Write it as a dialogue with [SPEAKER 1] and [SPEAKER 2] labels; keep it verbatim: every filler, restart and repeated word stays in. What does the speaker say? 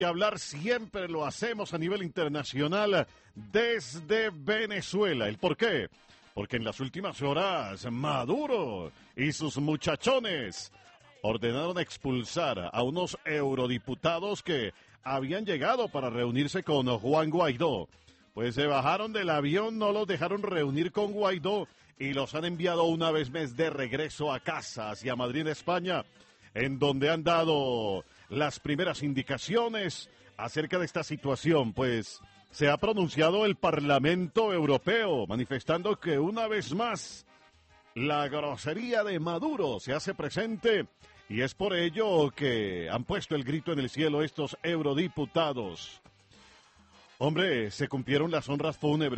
[SPEAKER 1] Y hablar siempre lo hacemos a nivel internacional desde Venezuela. ¿El por qué? Porque en las últimas horas Maduro y sus muchachones ordenaron expulsar a unos eurodiputados que habían llegado para reunirse con Juan Guaidó. Pues se bajaron del avión, no los dejaron reunir con Guaidó y los han enviado una vez más de regreso a casa, hacia Madrid, España, en donde han dado las primeras indicaciones acerca de esta situación. Pues se ha pronunciado el Parlamento Europeo, manifestando que una vez más la grosería de Maduro se hace presente y es por ello que han puesto el grito en el cielo estos eurodiputados. Hombre, se cumplieron las honras fúnebres